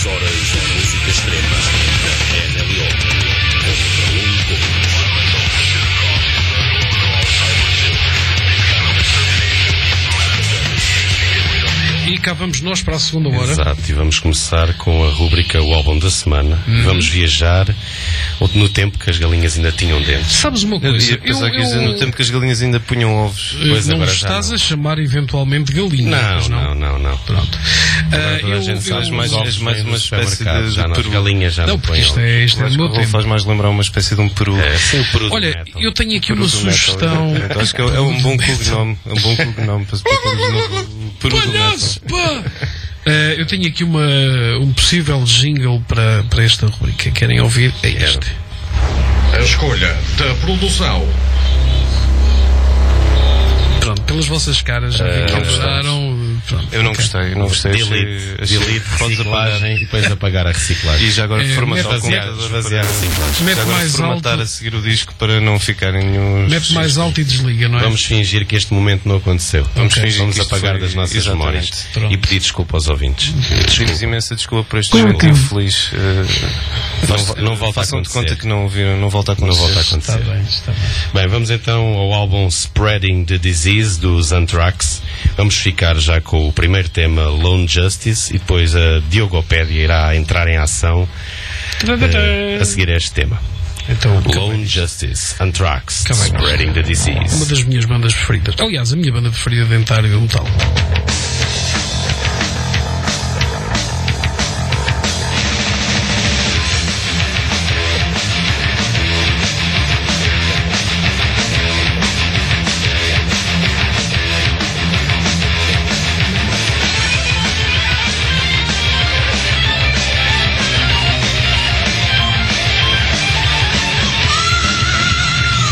2 horas de música extrema na RLO. E cá vamos nós para a segunda hora. Exato, e vamos começar com a rubrica O Álbum da Semana. Vamos viajar no tempo que as galinhas ainda tinham dentes. Sabes uma coisa? No tempo que as galinhas ainda punham ovos. Pois não agora estás já a chamar eventualmente galinhas? Não. Pronto. Toda a gente faz mais uma espécie de peru. Galinhas já Não, porque isto é do meu tempo. Faz mais lembrar uma espécie de um peru. Sim, o peru. Olha, eu tenho aqui uma sugestão. Acho que é um bom cognome. É um bom cognome para se pôr no peru do Palhaço, pá! Eu tenho aqui um possível jingle para esta rubrica. Querem ouvir? É este. A escolha da produção. Pronto, pelas vossas caras já vi que ajudaram. Eu não gostei. Delete, reciclagem e depois apagar a reciclagem. E já agora formatar o computador. Esvaziar a reciclagem. Mete Já agora mais formatar alto. a seguir o disco para não ficarem nenhum. Mete mais alto e desliga, não é? Vamos fingir que este momento não aconteceu. Vamos fingir Vamos que isto apagar foi- das nossas exatamente. memórias. Pronto. E pedir desculpa aos ouvintes. Pedimos imensa desculpa por este momento infeliz. Não volta a Façam de conta acontecer. que não ouviram, não volta a Não acontecer. volta a Está acontecer. bem, está bem. Bem, vamos então ao álbum Spreading the Disease dos Anthrax. Vamos ficar já com o primeiro tema, Lone Justice, e depois a Diogopédia irá entrar em ação a seguir a este tema. Então, Lone Justice, Anthrax, Acabei. Spreading the uma Disease. das minhas bandas preferidas. Aliás, a minha banda preferida dentro da área do metal.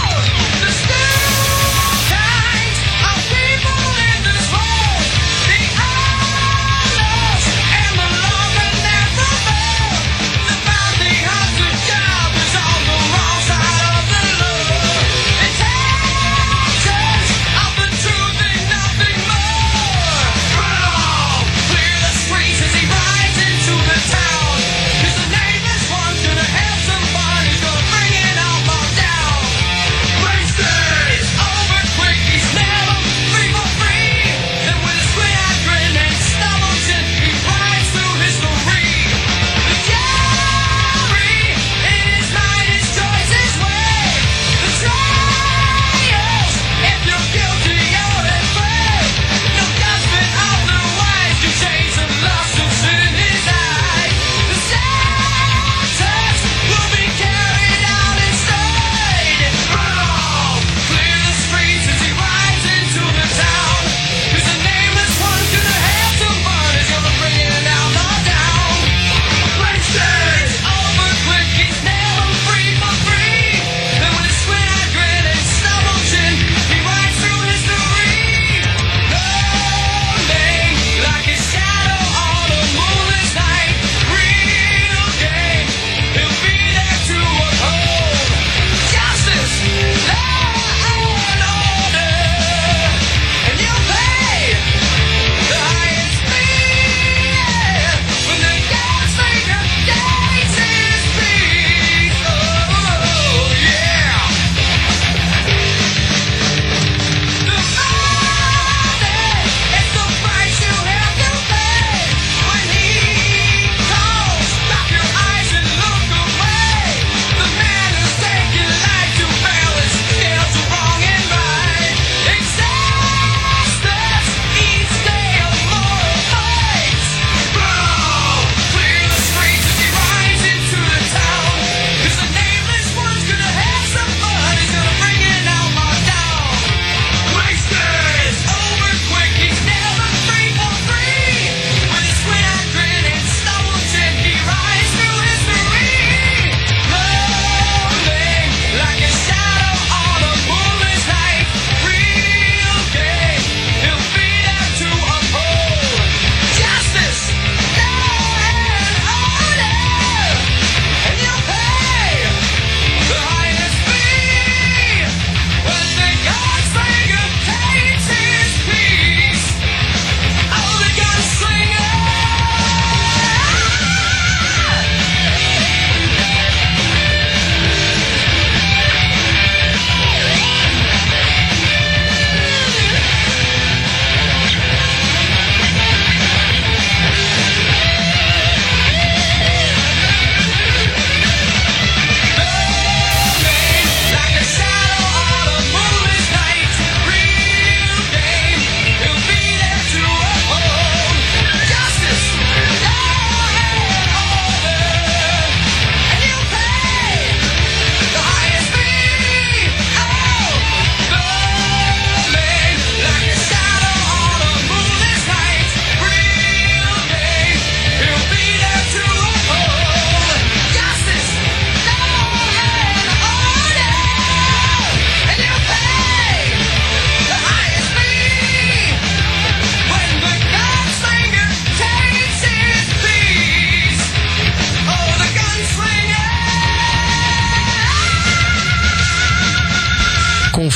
The stereotypes of people in this hole, the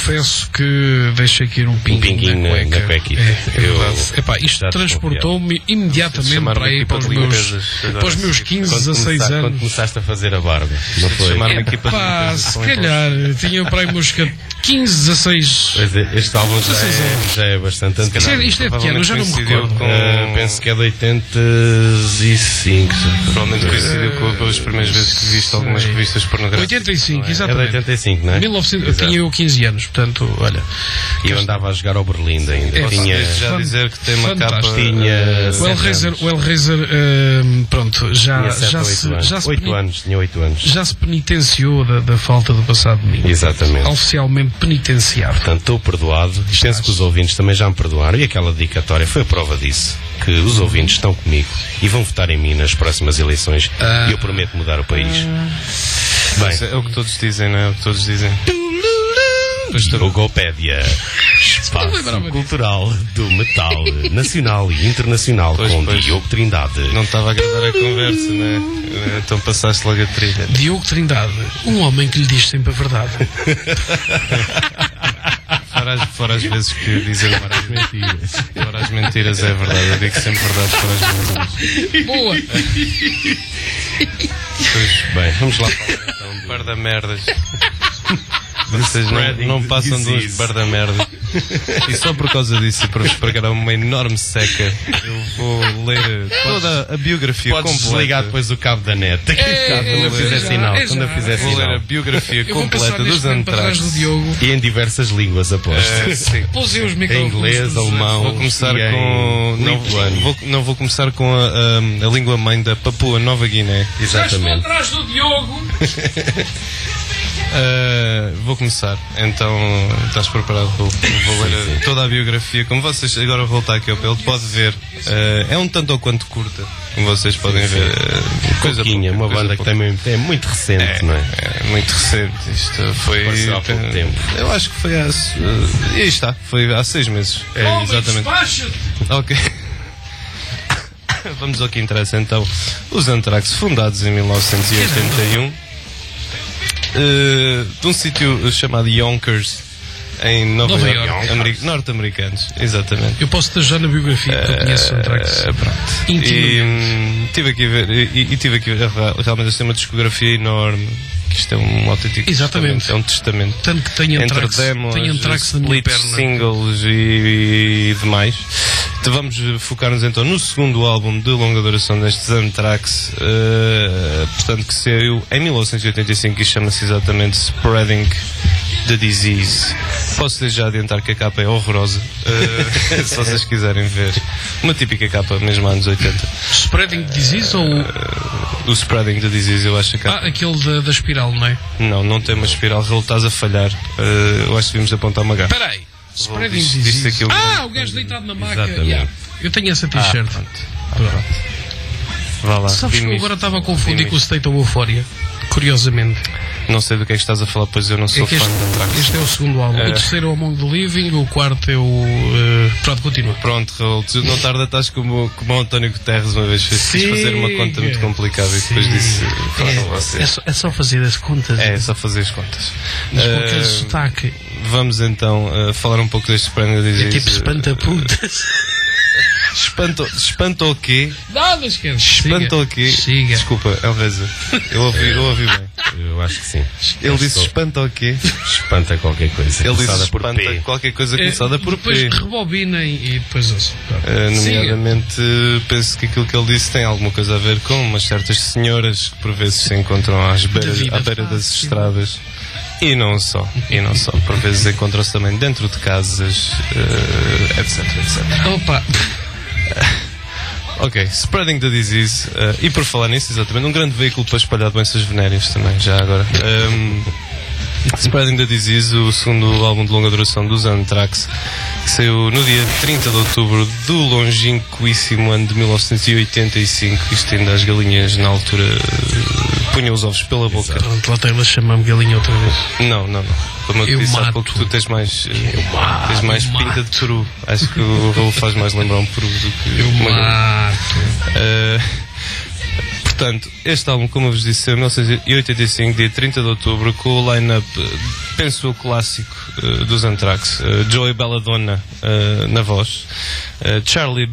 confesso que deixei aqui um pinguinho na cueca. É verdade. Epá, isto transportou-me imediatamente para aí para os meus 15, 16 anos. Quando começaste a fazer a barba, não foi? Epá, se calhar tinha para aí meus 15, 16. Pois é, este álbum já é bastante antigo. Isto é de que ano? Eu já não me recordo. Penso que é de 85. Provavelmente coincidiu com as primeiras vezes que viste algumas revistas pornográficas. 85, É exatamente. de 85, não é? 1900, eu tinha 15 anos, portanto, olha. E eu andava a jogar ao Berlim ainda. Tinha já dizer que tem uma capa. Tinha O Hellraiser, pronto, já se 8 anos. já se penitenciou da falta do passado de mim. Exatamente. Oficialmente penitenciado. Portanto, estou perdoado. Penso que os ouvintes também já me perdoaram. E aquela dedicatória foi a prova disso. Que os ouvintes estão comigo e vão votar em mim nas próximas eleições. E eu prometo mudar o país. Bem, É o que todos dizem, não é? O que todos dizem. Logopédia, espaço cultural do metal nacional e internacional com Diogo Trindade. Não estava a gravar a conversa, não é? Então passaste logo a trilha. Diogo Trindade, um homem que lhe diz sempre a verdade. Fora as vezes que dizem várias mentiras. Fora as mentiras é verdade. Eu digo sempre verdade fora as mentiras. Boa! Bem, vamos lá falar então do Barda-merdas. Vocês não passam de uns barda-merdas. E só por causa disso, e para vos pregar uma enorme seca, eu vou ler toda a biografia Podes completa. desligar depois o cabo da net. Quando eu fizer sinal. Vou ler a biografia completa dos Anthrax. Do Diogo. E em diversas línguas, aposto. Sim. Pousei os Em microfones. inglês, alemão. Vou começar e com. em lituano. Não vou começar com a língua mãe da Papua Nova Guiné. Já estou Exatamente. atrás do Diogo. Vou começar. Então, estás preparado? Vou ler toda a biografia. Como vocês agora vou voltar aqui ao pelo, pode ver. É um tanto ou quanto curta, como vocês podem ver. Pouquinha, uma banda que também é muito recente, não é? É muito recente. Isto foi. Pareceu há pouco tempo. Eu acho que foi há. E aí está, foi há 6 meses. Exatamente. Ok. Vamos ao que interessa então. Os Anthrax, fundados em 1981, de um sítio chamado Yonkers, em Nova York, norte-americanos, exatamente. Eu posso estar já na biografia, porque eu conheço o Anthrax. E tive aqui a ver, realmente eles têm uma discografia enorme. Que isto é um autêntico Exatamente. testamento. É um testamento. Tanto que tem Entre Anthrax, demos, tem Anthrax na minha splits, perna. singles e demais. Então vamos focar-nos então no segundo álbum de longa duração destes Anthrax, portanto que saiu em 1985 e chama-se exatamente Spreading the Disease. Posso desde já adiantar que a capa é horrorosa, se vocês quiserem ver. Uma típica capa, mesmo anos 80. Spreading Disease ou... O Spreading the Disease, eu acho que a capa... aquele da espiral, não é? Não tem uma espiral, estás a falhar. Eu acho que devíamos apontar uma garra. Espera aí. Spreading Diz Disease. aquilo. O gajo deitado na maca. Exatamente. Yeah. Eu tenho essa t-shirt. Pronto. Vá lá. Sabes que eu vimos agora estava a confundir vimos com o State of Euphoria. Curiosamente. Não sei do que é que estás a falar, pois eu não sou É que fã de Anthrax. este é o segundo álbum. O terceiro é o Among the Living, o quarto é o... pronto, continua. Pronto, Raul, tu não tarda estás como o António Guterres uma vez quis fazer uma conta muito complicada e depois disse façam vocês. É só fazer as contas. É só fazer as contas. Mas com aquele sotaque. Vamos então falar um pouco deste Spreading the Disease. É tipo espanta-putas. Espanta o quê? Nada, esquece. Espanta o quê? Siga. Desculpa, é o Reza. Eu ouvi bem. Eu acho que sim. Ele disse espanta o quê? Espanta qualquer coisa. Ele disse começada por espanta P. qualquer coisa começada por P. Depois rebobinem e depois ouçam. Nomeadamente, penso que aquilo que ele disse tem alguma coisa a ver com umas certas senhoras que por vezes se encontram à beira das estradas. E não só. Por vezes encontram-se também dentro de casas, etc. Opa! Ok, Spreading the Disease. E por falar nisso, exatamente, um grande veículo para espalhar doenças venéreas também, já agora. Spreading the Disease, o segundo álbum de longa duração dos Anthrax, que saiu no dia 30 de outubro do longínquíssimo ano de 1985. Isto ainda as galinhas na altura punham os ovos pela boca. Pronto, lá tem, chama-me galinha outra vez. Não. Como eu te disse há pouco, tu tens mais pinta de peru. Acho que o Raul faz mais lembrar um peru do que Eu uma galinha. mato. Portanto, este álbum, como eu vos disse, é 1985, dia 30 de outubro, com o line-up, penso eu, clássico dos Anthrax. Joey Belladonna na voz, Charlie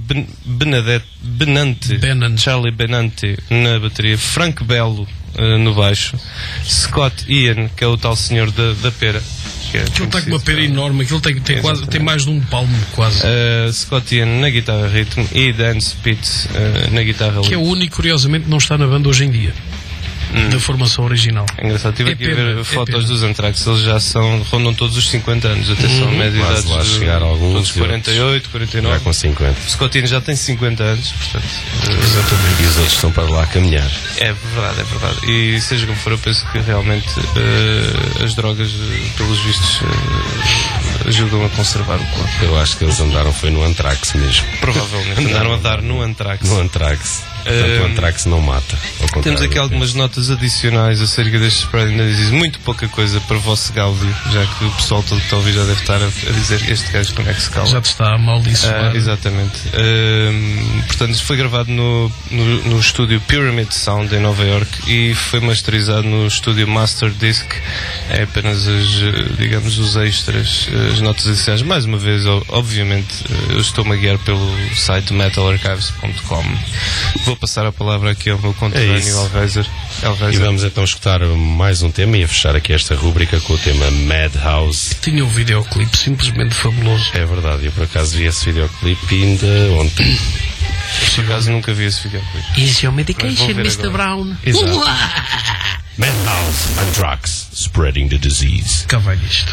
Charlie Benante na bateria, Frank Bello no baixo, Scott Ian, que é o tal senhor da pera. Aquilo está com uma pera enorme, aquilo tem mais de um palmo quase. Scott Ian na guitarra ritmo e Dan Spitz na guitarra lead. Que é o único, curiosamente, que não está na banda hoje em dia. Da formação original. É engraçado, estive aqui a ver fotos dos Anthrax, eles já rondam todos os 50 anos, atenção, média idade lá chegar alguns 48, 49. Já com 50. O Scott já tem 50 anos, portanto. Exatamente. E os outros estão para lá a caminhar. É verdade. E seja como for, eu penso que realmente as drogas, pelos vistos, ajudam a conservar o corpo. Eu acho que eles andaram foi no Anthrax mesmo. Provavelmente andaram a dar no Anthrax. No Anthrax. Portanto, o Anthrax não mata. Temos aqui algumas notas adicionais acerca deste Spreading the Disease. Muito pouca coisa para o vosso gáudio, já que o pessoal todo que talvez já deve estar a dizer este gajo como é que se cala. Já te está a maldiçoar. Exatamente. Portanto, isto foi gravado no estúdio Pyramid Sound em Nova York e foi masterizado no estúdio Master Disc. É apenas os extras, as notas adicionais. Mais uma vez, obviamente, eu estou-me a guiar pelo site metalarchives.com. Vou passar a palavra aqui ao meu conterrâneo Hellraiser. E vamos então escutar mais um tema e a fechar aqui esta rúbrica com o tema Madhouse. Tinha um videoclipe simplesmente fabuloso. É verdade, eu por acaso vi esse videoclipe ainda ontem. Por acaso nunca vi esse videoclipe. Is your medication, Mr. Brown? Exato. Madhouse, Anthrax, Spreading the Disease. Cá vai isto.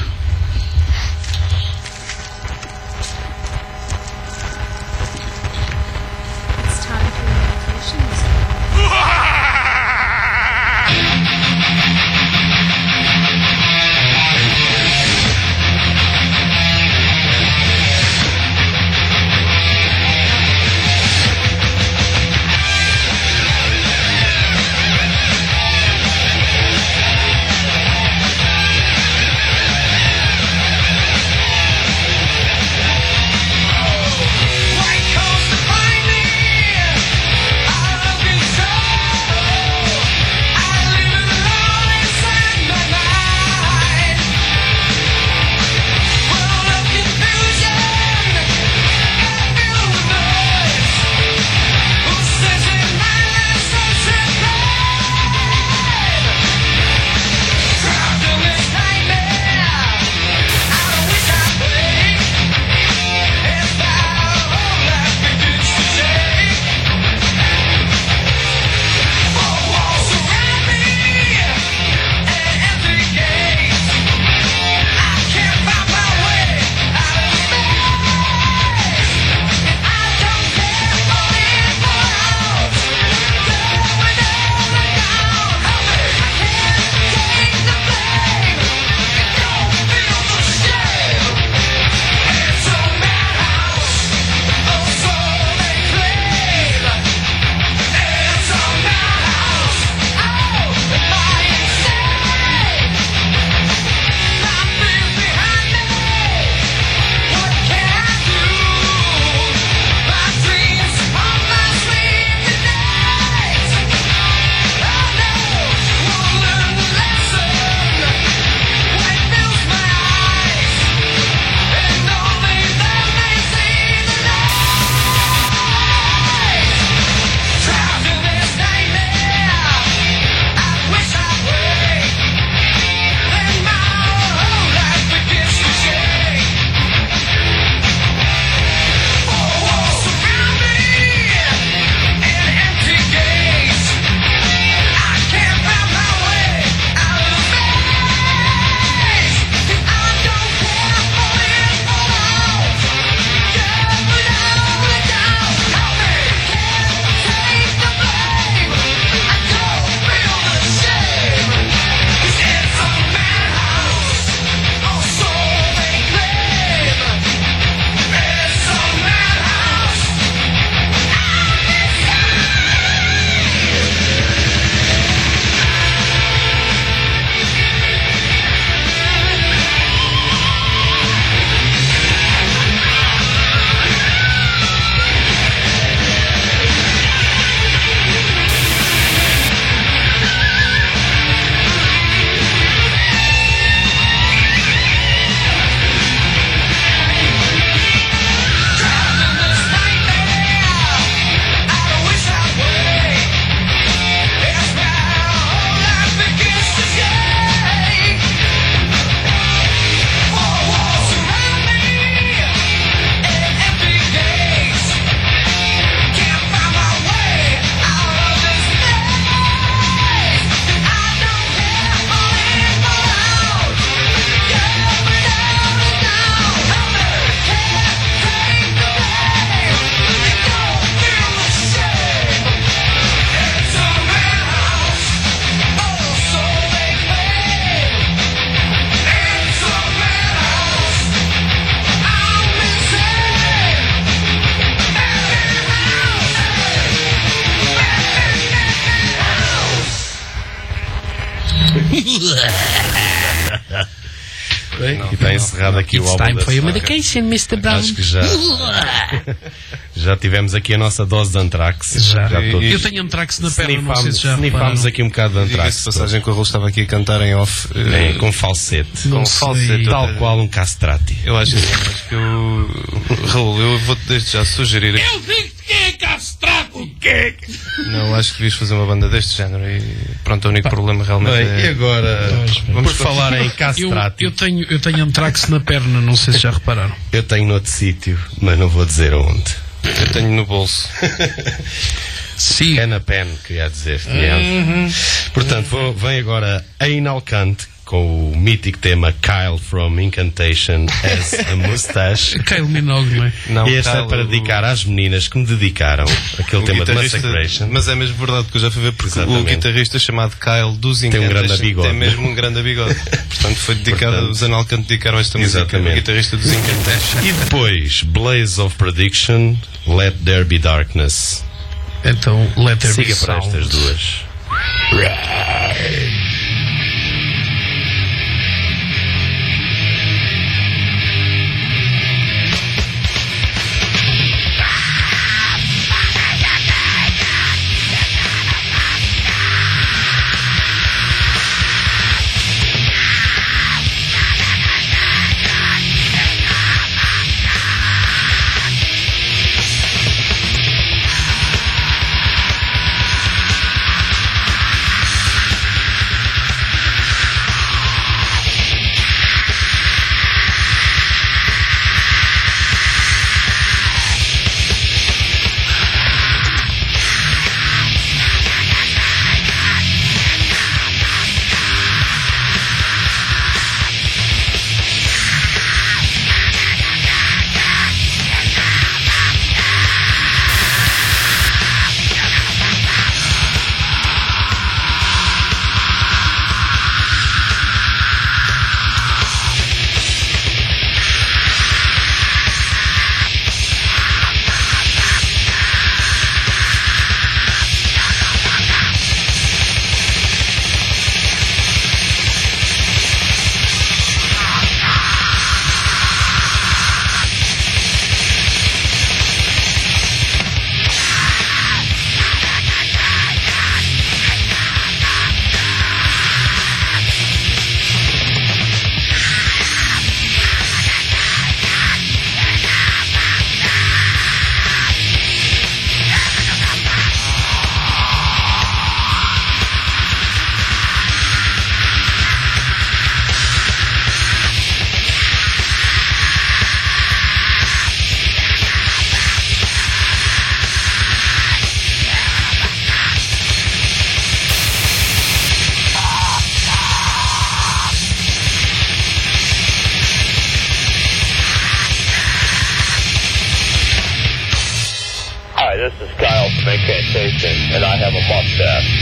Bem, e está encerrado aqui o álbum time da for your semana. medication, Mr. Brown. Acho que já tivemos aqui a nossa dose de Anthrax. Já todos eu tenho Anthrax na perna, não sei se já snifámos aqui um bocado de Anthrax. Diga-se passagem que o Raul estava aqui a cantar em off. Com falsete. Não Com sei. falsete, tal qual um castrati. Eu acho que Raul, eu vou-te desde já sugerir. Eu digo que é castrati! O quê? Não, acho que devias fazer uma banda deste género e pronto, o único problema realmente Bem, e agora, Vamos por falar em castrati, Eu tenho Anthrax na perna, não sei se já repararam. eu tenho noutro sítio, mas não vou dizer onde. eu tenho no bolso. Sim. Pen a pen, queria dizer. Portanto, vem agora Anal Cunt com o mítico tema Kyle from Incantation as a Mustache. Kyle Minogue, não é? Não, Este é Kyle, para dedicar às meninas que me dedicaram aquele tema de guitarrista, Massacration. mas é mesmo verdade, porque eu já fui ver, porque Exatamente. o guitarrista chamado Kyle dos Tem um Incantation grande bigode. tem mesmo um grande bigode. Portanto, foi dedicado, Portanto, os Analcant dedicaram esta música, exatamente. o guitarrista dos Incantation. E depois, Blaze of Prediction, Let There Be Darkness. Então, let there be Siga para sound. estas duas. This is Kyle from Incantation, and I have a mustache.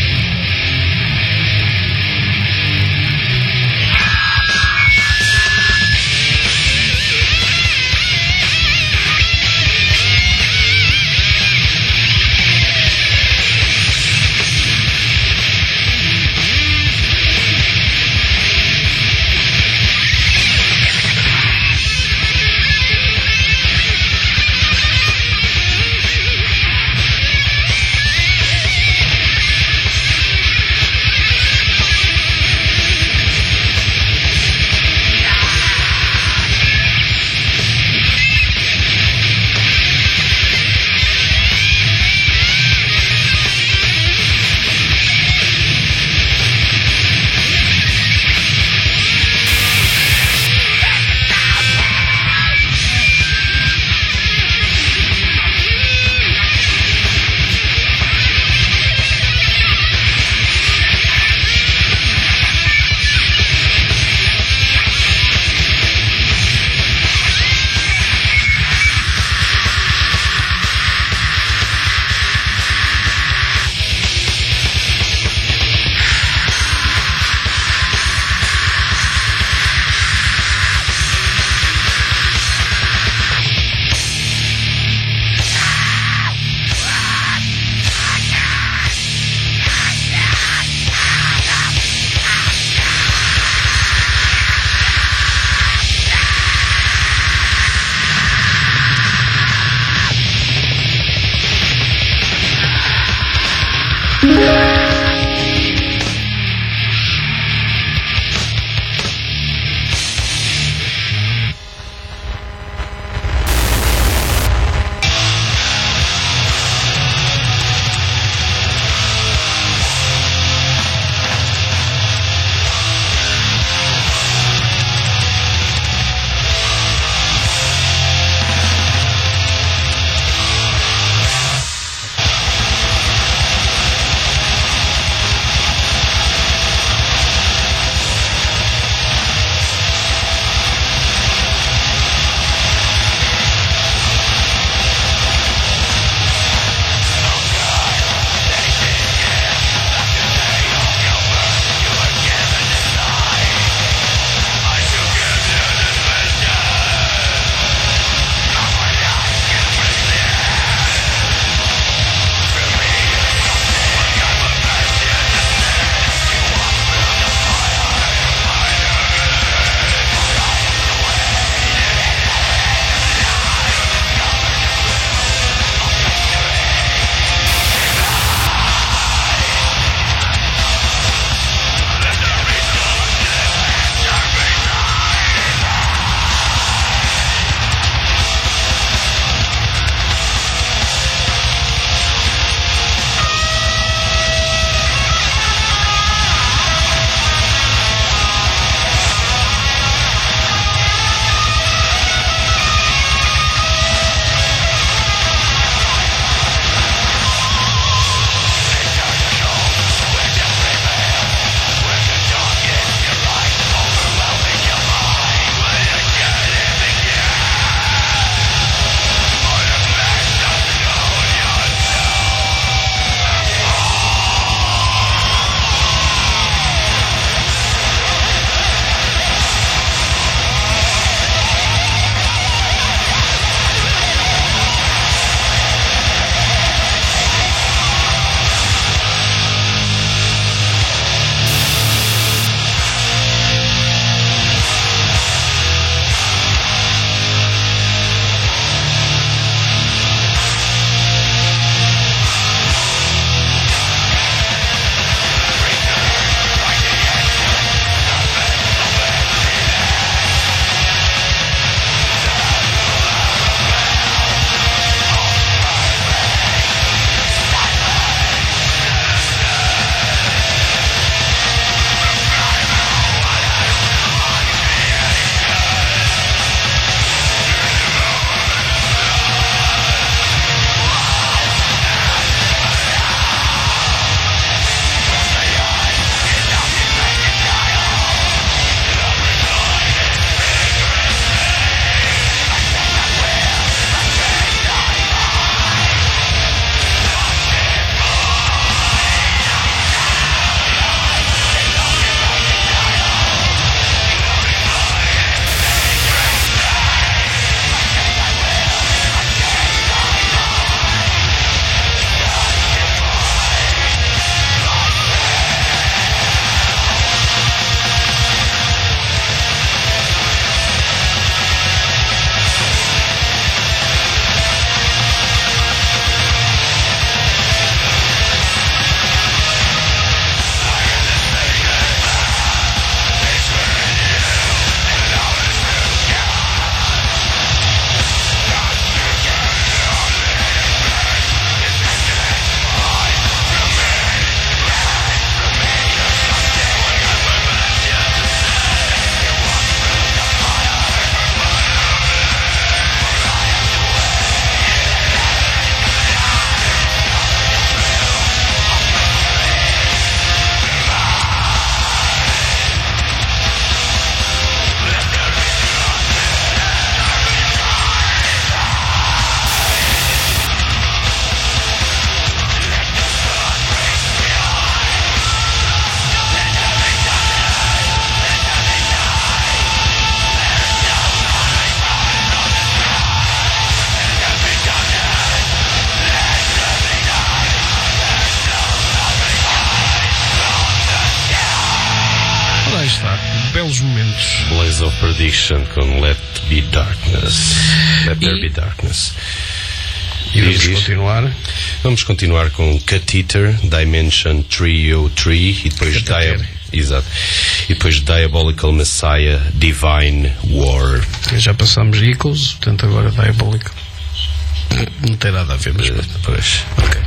Lá está, belos momentos. Blaze of Perdition com Let Be Darkness. Let There Be Darkness. E vamos continuar? Vamos continuar com Catheter, Dimension 303 e depois Exato. E depois Diabolical Messiah, Divine War. Já passámos Eagles, portanto agora Diabolical. Não tem nada a ver, mas depois. Ok.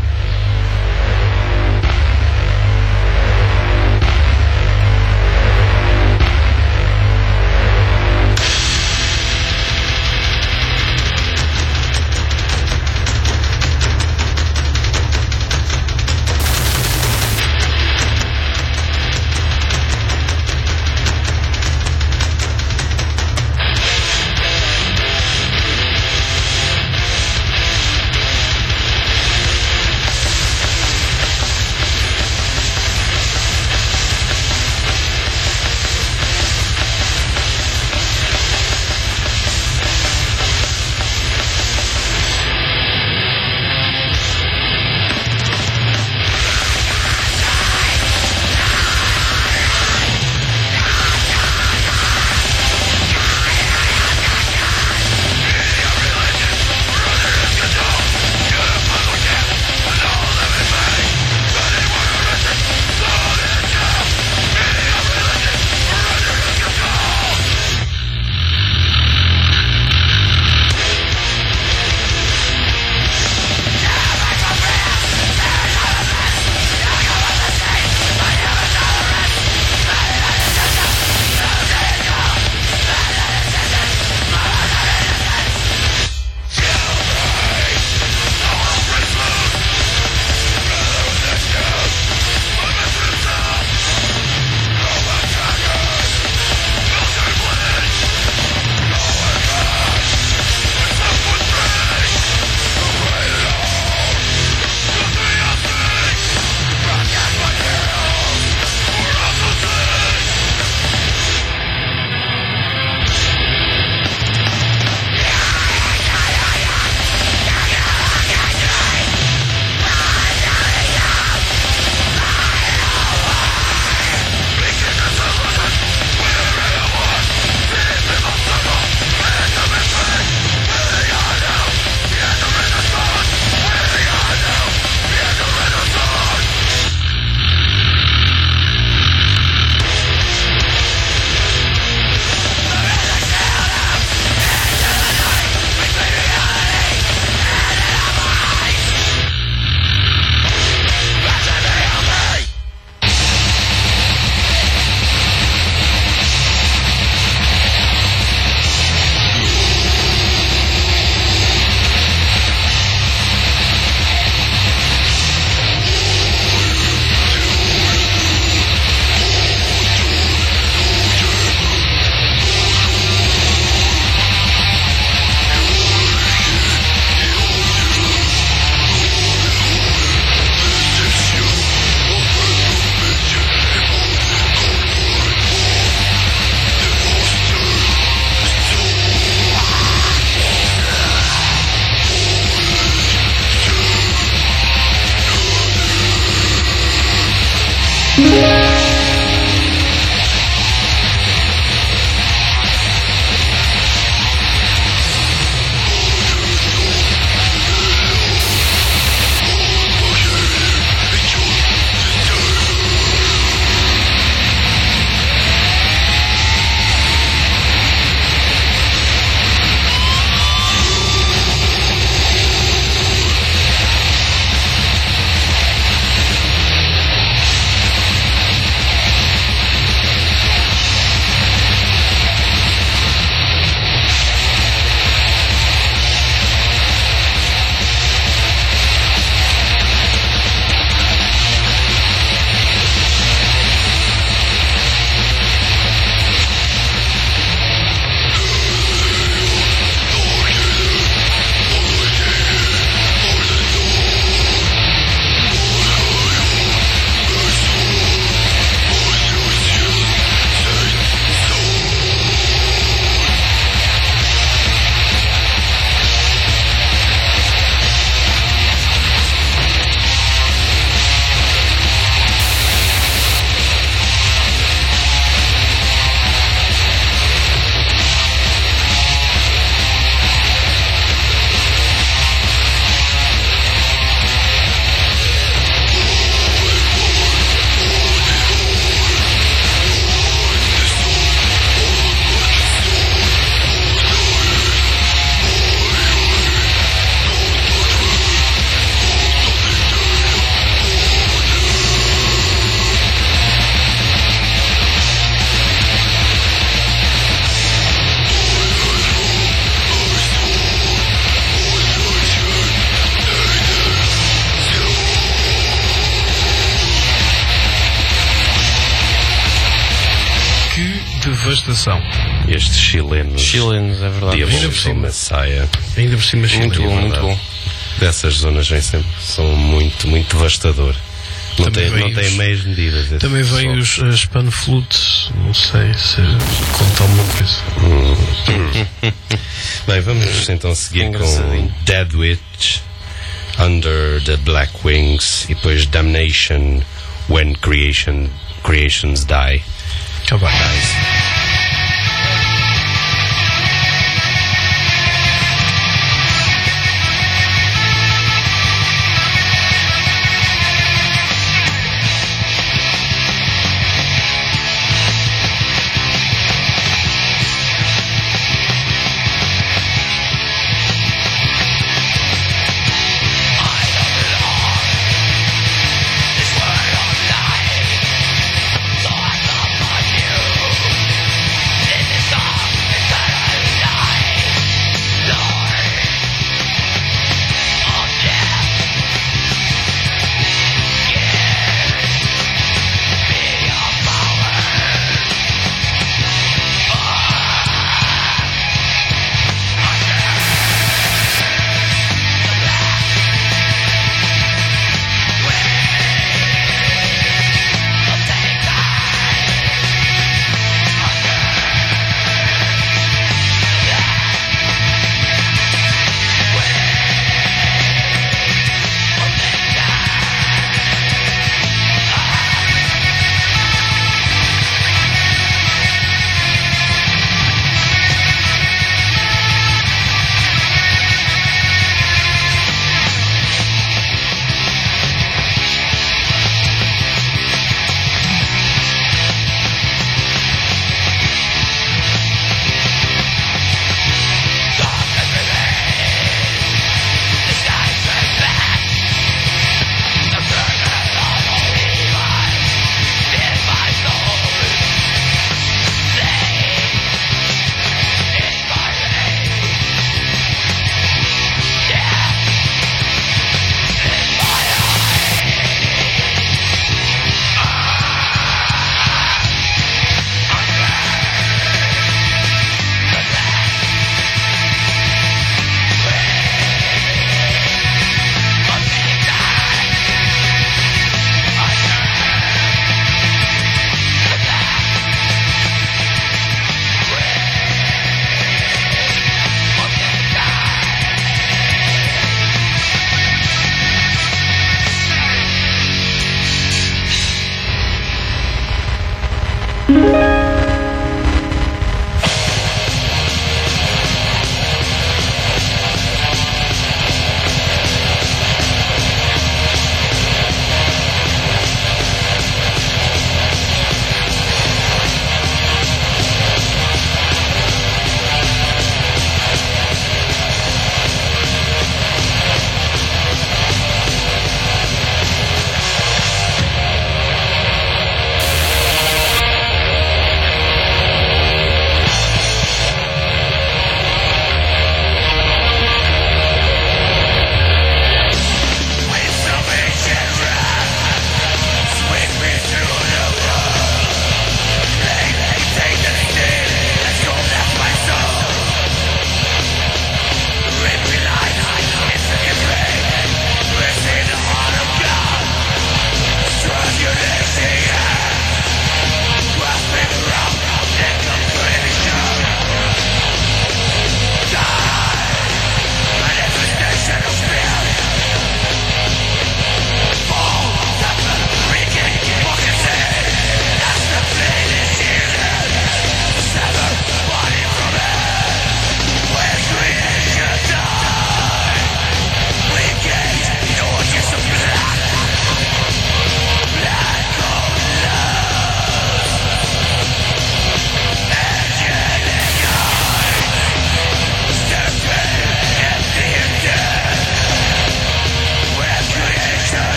devastação. Estes chilenos, é verdade. Diabolical Messiah. Ainda por cima, muito bom, muito bom. Dessas zonas vem sempre, são muito, muito devastador. Não tem meias medidas. Também vem as panflutes, não sei se conta alguma coisa. Bem, vamos então seguir com Dead Witch, Under the Black Wings e depois Damnation, When Creations Die. Nice.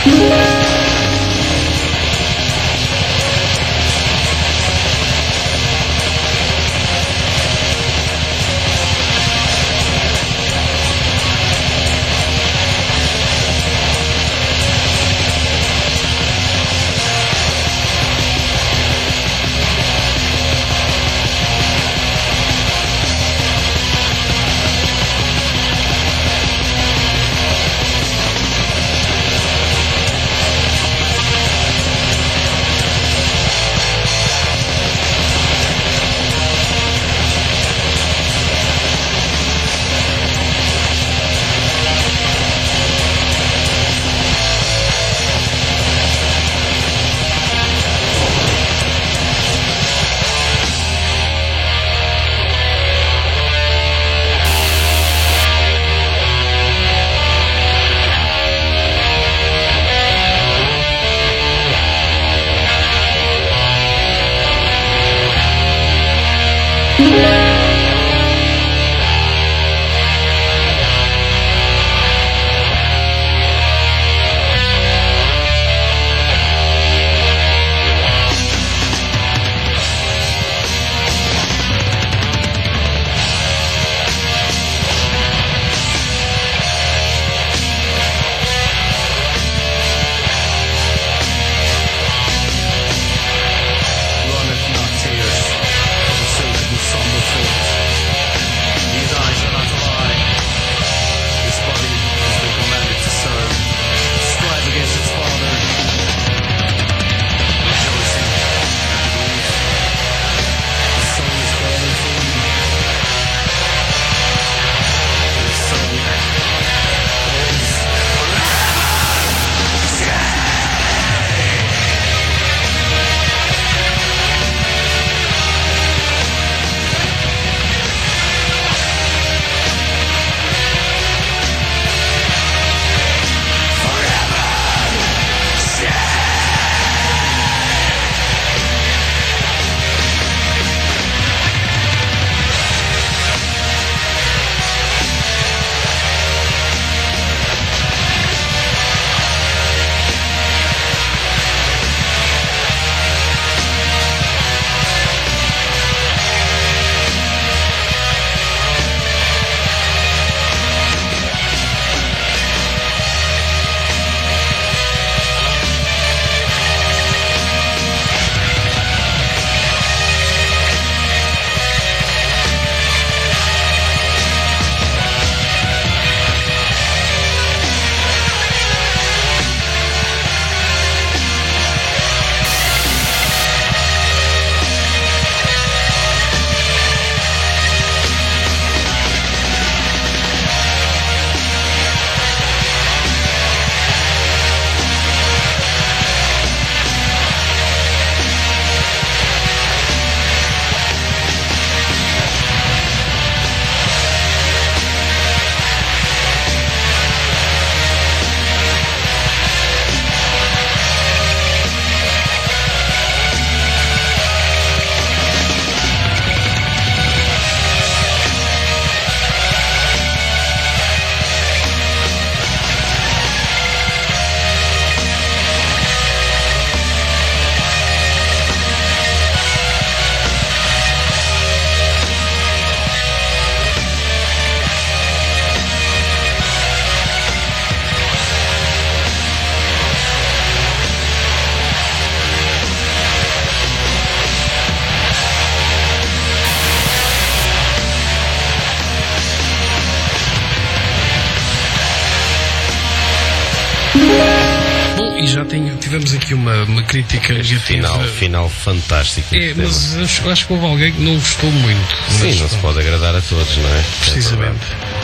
E já tivemos aqui uma crítica final fantástico. Mas acho que houve alguém que não gostou muito. Sim, não se pode agradar a todos, não é? Precisamente.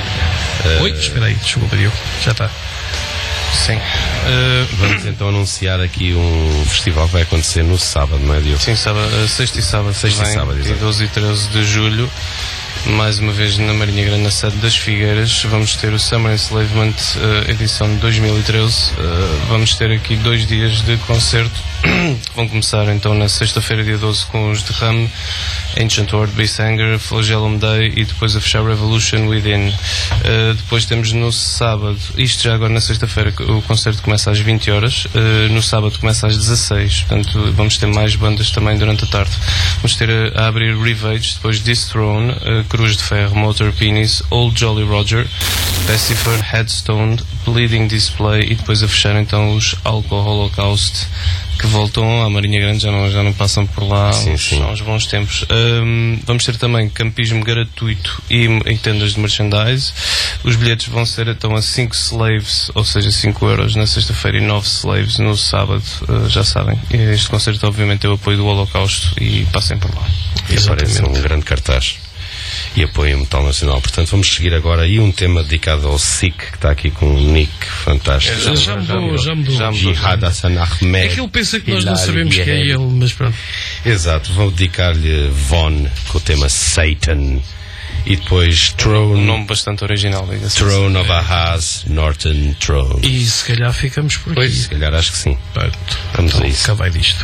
Oi, espera aí, desculpa, Diogo. Já está. Sim. Vamos então anunciar aqui um festival que vai acontecer no sábado, não é, Diogo? Sim, sábado, sexta e sábado. Sexta e sábado, dia 12 e 13 de julho. mais uma vez na Marinha Grande, na sede das Figueiras. Vamos ter o Summer Enslavement edição de 2013. Vamos ter aqui 2 dias de concerto que vão começar então na sexta-feira, dia 12, com os de Ram, Ancient World, Beast Anger, Flagellum Day, e depois a fechar Revolution Within. Depois temos no sábado, isto já agora na sexta-feira, o concerto começa às 20 horas, no sábado começa às 16, portanto vamos ter mais bandas também durante a tarde. Vamos ter a abrir Rivage, depois Throne, Cruz de Ferro, Motor Penis, Old Jolly Roger, Pacifer, Headstone, Bleeding Display, e depois a fechar então os Alcohol Holocaust, que voltam à Marinha Grande, já não passam por lá há uns bons tempos. Vamos ter também campismo gratuito e tendas de merchandise. Os bilhetes vão ser então a 5 slaves, ou seja, 5 euros na sexta-feira, e 9 slaves no sábado, já sabem. Este concerto obviamente é o apoio do Holocausto, e passem por lá. E aparece um grande cartaz e apoio o metal nacional. Portanto, vamos seguir agora aí um tema dedicado ao Sikh, que está aqui com um nick fantástico. Já mudou. Jihad Hassan Ahmed. É que ele pensa que nós não sabemos quem é ele, mas pronto. Exato, vou dedicar-lhe Von com o tema Satan, e depois Throne, um nome bastante original, Throne of Ahaz, Norton Throne. E se calhar ficamos por aqui. Pois, se calhar acho que sim. Vamos a isso. Cá vai disto.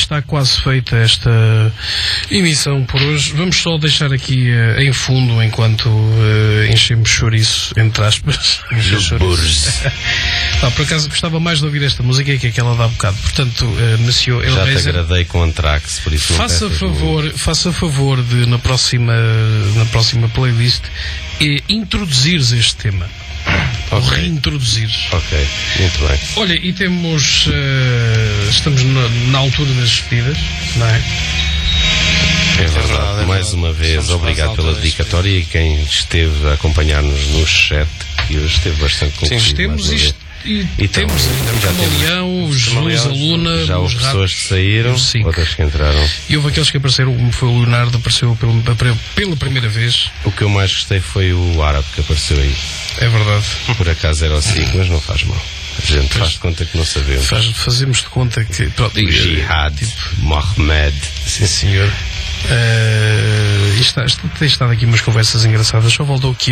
está quase feita esta emissão por hoje. Vamos só deixar aqui em fundo, enquanto enchemos chouriço, entre aspas. Por acaso gostava mais de ouvir esta música que aquela dá bocado. Portanto, Monsieur Hellraiser, já te agradei com Anthrax, por isso faça favor de na próxima playlist introduzires este tema. Ou reintroduzires. Ok, muito bem. Olha, e temos estamos na altura das despedidas, não é? É verdade. Mais uma vez, obrigado pela dedicatória e quem esteve a acompanhar-nos no chat, que hoje esteve bastante concluído. Sim, temos isto. E temos ainda o Camaleão, os Luz, a Luna, já houve pessoas que saíram, outras que entraram. E houve aqueles que apareceram, como foi o Leonardo, apareceu pela primeira vez. O que eu mais gostei foi o árabe que apareceu aí. É verdade. Por acaso era o SIC, mas não faz mal. A gente faz de conta que não sabemos. Fazemos de conta que... Pronto, o Jihad, Mohamed. Sim, senhor. Tem estado aqui umas conversas engraçadas. Só voltou aqui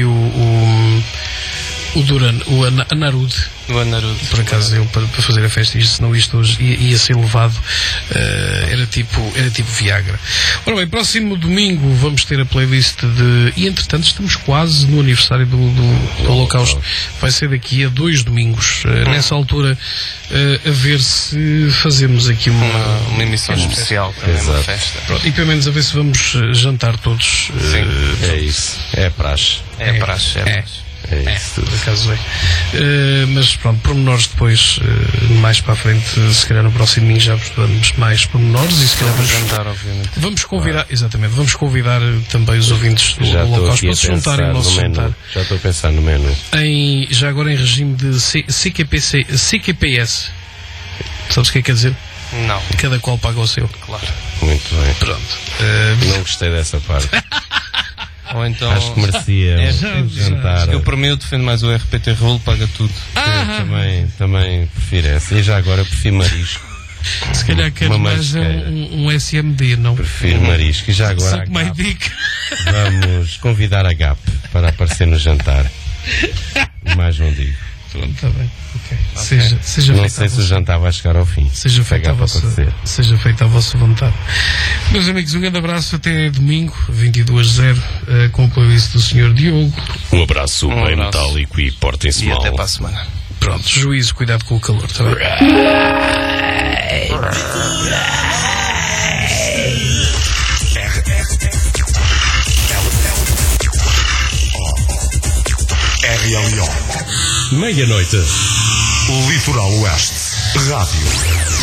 o Duran, o Anarud. O Anarud. Por acaso ele para fazer a festa, senão isto hoje ia ser levado, era tipo Viagra. Ora bem, próximo domingo vamos ter a playlist e entretanto estamos quase no aniversário do Holocausto. Vai ser daqui a 2 domingos. Nessa altura, a ver se fazemos aqui uma emissão especial, uma festa. Pronto, e pelo menos a ver se vamos jantar todos. Sim, é isso. É praxe. É praxe. É isso. Por acaso é. Mas pronto, pormenores depois, mais para a frente, se calhar no próximo domingo já vos damos mais pormenores e se calhar vamos convidar, exatamente, vamos convidar também os ouvintes do Holocausto para se juntarem ao nosso jantar. Já estou a pensar no menu. Já agora em regime de CQPS. Sabes o que quer dizer? Não. Cada qual paga o seu. Claro. Muito bem. Pronto. Não gostei dessa parte. Ou então, acho que merecia jantar. Eu, para mim, eu defendo mais o RPT Rolo, paga tudo. Também prefiro essa. E já agora prefiro marisco. Se calhar queres mais um SMD, não? Prefiro marisco. E já agora vamos convidar a GAP para aparecer no jantar. Mais não digo. Pronto, está bem. Okay. Seja não sei se o jantar vai chegar ao fim. Seja feita a vossa vontade. Meus amigos, um grande abraço até domingo, 22h, com o playlist do Sr. Diogo. Um abraço bem metálico e portem-se mal. E até para a semana. Pronto, juízo, cuidado com o calor, tá bem? RLO. Meia-noite. Litoral Oeste. Rádio.